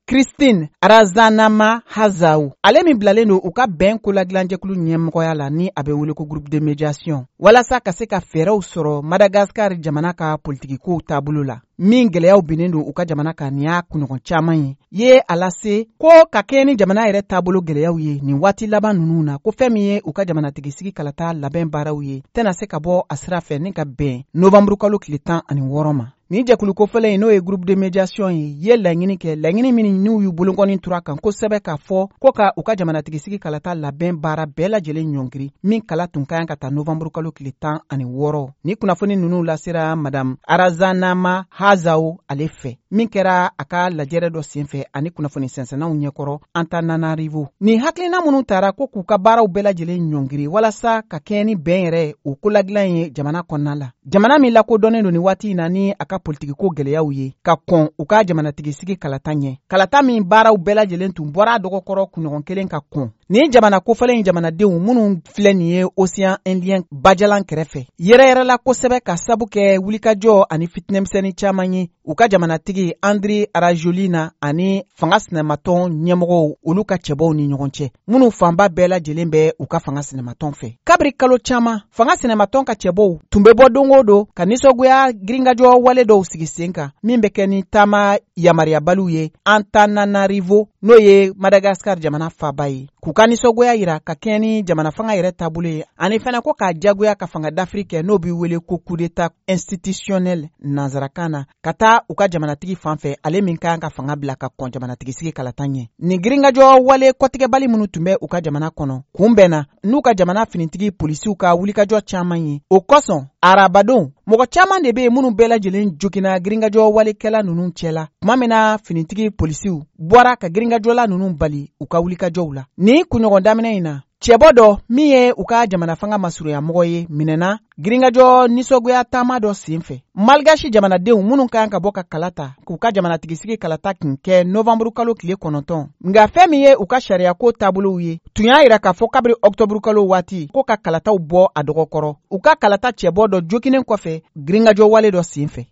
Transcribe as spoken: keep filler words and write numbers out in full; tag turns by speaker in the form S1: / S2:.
S1: Christine Arazanama Hazau ale min bilalen do u ka bɛn ko la dilanjɛkulu ɲɛmɔgɔya la ni a bɛ wele ko groupe de médiation walasa ka se ka fɛɛrɛw sɔrɔ Madagascar jamana ka politikikow taabolo la min gɛlɛyaw binnen do u ka jamana kan ni y'a kunɲɔgɔn caman ye ye a lase ko ka kɛ ni jamana yɛrɛ taabolo gɛlɛyaw ye nin waati laban ninnu na ko fɛn min ye u ka jamanatigi sigi kalata labɛn baaraw ye tɛna se ka bɔ a sira fɛ ni ka bɛn novembre kalo tile tan ani wɔɔrɔ ma. Ni jɛkulu kofɔlen n'o ye groupe de médiation ye ye laɲini kɛ laɲini min n'u y'u bolonkɔni tura kan kosɛbɛ k'a fɔ ko ka u ka jamanatigi sigi kalata labɛn baara bɛɛ lajɛlen ɲɔngiri min kala tun ka yan ka taa novembre kalo tile tan ani wɔɔrɔ. Ni kunnafoni ninnu lasera madame Arazanama Hazau ale fɛ min kɛra a ka lajɛrɛ dɔ senfɛ ani kunnafoni sɛnsɛnnaw ɲɛkɔrɔ Antananarivo. Ni hakilina minnu taara ko k'u ka baaraw bɛɛ lajɛlen ɲɔngiri walasa ka kɛ ni bɛn yɛrɛ o koladilan ye jamana kɔnɔna la. Jamana min lakodɔnnen don ni waati in na ni a ka politikiko gɛlɛyaw ye ka kɔn u ka jamanatigi sigi kalata ɲɛ. Kalata min baaraw bɛɛ lajɛlen tun bɔra dɔgɔkɔrɔ kunɲɔgɔn kelen ka kɔn. Ni jamana kofɔlen in jamanadenw minnu filɛ nin ye Océan Indien bajalan kɛrɛfɛ yɛrɛ yɛrɛ la kosɛbɛ ka sabu kɛ wulikajɔ ani fitinɛmisɛnnin caman ye u ka jamanatigi Andry Rajoelina ani fanga sinɛmatɔn ɲɛmɔgɔw olu ka cɛbaw ni ɲɔgɔn cɛ minnu fanba bɛɛ lajɛlen bɛ u ka fanga sinɛmatɔn fɛ. Kabiri kalo caman fanga sinɛmatɔn ka cɛbaw tun bɛ bɔ don o don ka nisɔgoya giringajɔ wale dɔw sigi sen kan min bɛ kɛ ni taama yamariyabaliw ye Antananarivo n'o ye Madagascar jamana faba ye k'u ka nisɔgoya yira ka kɛ ni jamana fanga yɛrɛ taabolo ye ani fana ko k'a jagoya ka fanga dafiri kɛ n'o bɛ wele ko coup d'état institutionnel nanzarakan na ka taa u ka jamanatigi fan fɛ ale min kan ka fanga bila ka kɔn jamanatigi sigi kalata ɲɛ. Ni giringajɔ wale kɔtigɛbali minnu tun bɛ u ka jamana kɔnɔ kunbɛnna n'u ka jamana finitigi polisiw ka wulikajɔ caman ye o kosɔn arabadon mɔgɔ caman de bɛ yen minnu bɛɛ lajɛlen jogina giringajɔ walekɛla ninnu cɛla tuma min na finitigi polisiw bɔra ka giringajɔla ninnu bali u ka wulikajɔw la. Ni kunɲɔgɔn daminɛ in na cɛbɔ dɔ min ye u ka jamana fanga masurunyamɔgɔ ye minɛna giringajɔ nisɔgoya taama dɔ sen fɛ. Malgashi jamanadenw minnu kan ka bɔ ka kalata k'u ka jamanatigi sigi kalata kun kɛ novembre kalo tile kɔnɔntɔn nka fɛn min ye u ka sariyako taabolow ye tun y'a yira k'a fɔ kabiri octobre kalo waati ko ka kalataw bɔ a dɔgɔkɔrɔ u ka kalata cɛbɔ dɔ jokinen kɔfɛ giringajɔ wale dɔ sen fɛ.